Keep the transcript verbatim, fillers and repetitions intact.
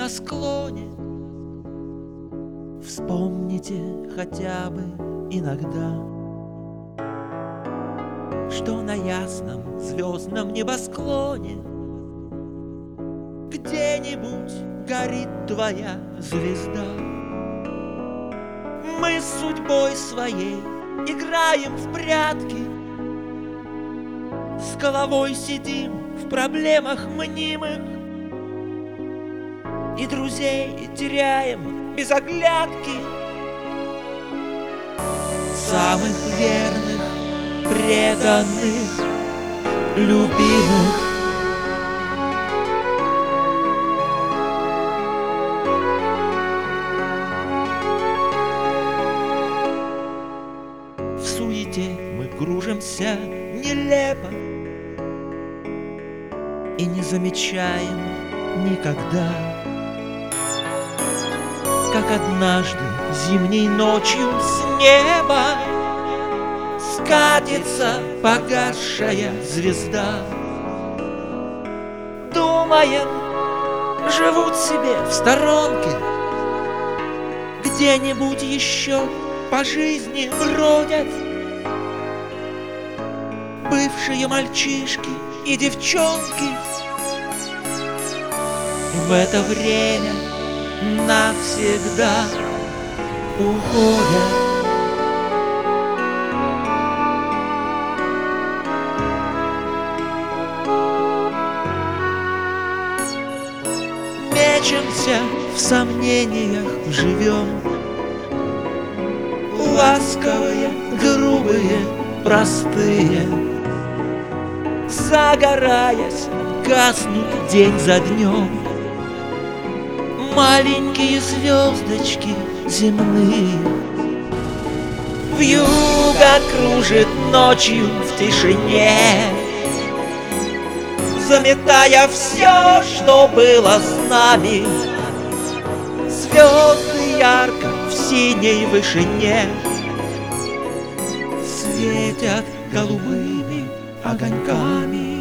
небосклоне. Вспомните хотя бы иногда, что на ясном звездном небосклоне где-нибудь горит твоя звезда. Мы с судьбой своей играем в прятки, с головой сидим в проблемах мнимых, и друзей теряем без оглядки, самых верных, преданных, любимых. В суете мы кружимся нелепо и не замечаем никогда, как однажды зимней ночью с неба скатится погасшая звезда. Думаем, живут себе в сторонке, где-нибудь еще по жизни бродят бывшие мальчишки и девчонки. В это время навсегда уходят. Мечемся в сомнениях, живем ласковые, грубые, простые, загораясь, гаснут день за днем маленькие звездочки земные. Вьюга кружит ночью в тишине, заметая все, что было с нами. Звезды ярко в синей вышине светят голубыми огоньками.